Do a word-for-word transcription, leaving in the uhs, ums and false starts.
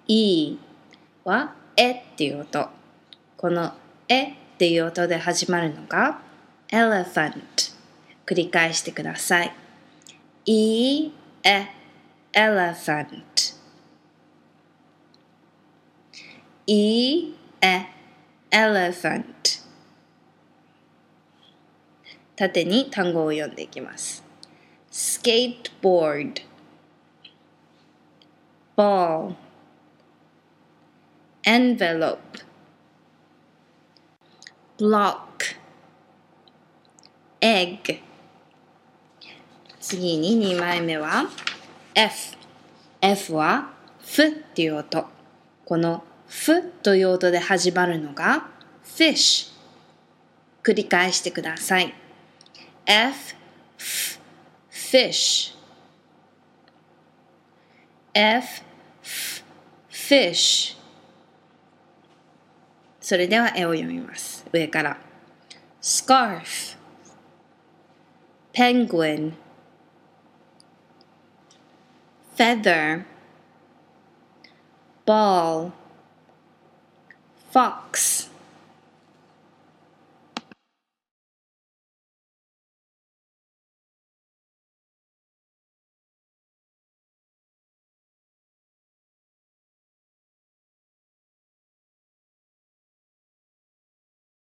E はえっていう音。このえっていう音で始まるのが elephant。繰り返してください。E、え、elephant。E、え、elephant。縦に単語を読んでいきます。skateboard、ball、envelope、block、egg。次ににまいめは F。F はふっていう音。このふという音で始まるのが fish。繰り返してください。F、F、fish。F、F、fish。それでは絵を読みます。上から。scarf、penguin、feather、ball、fox。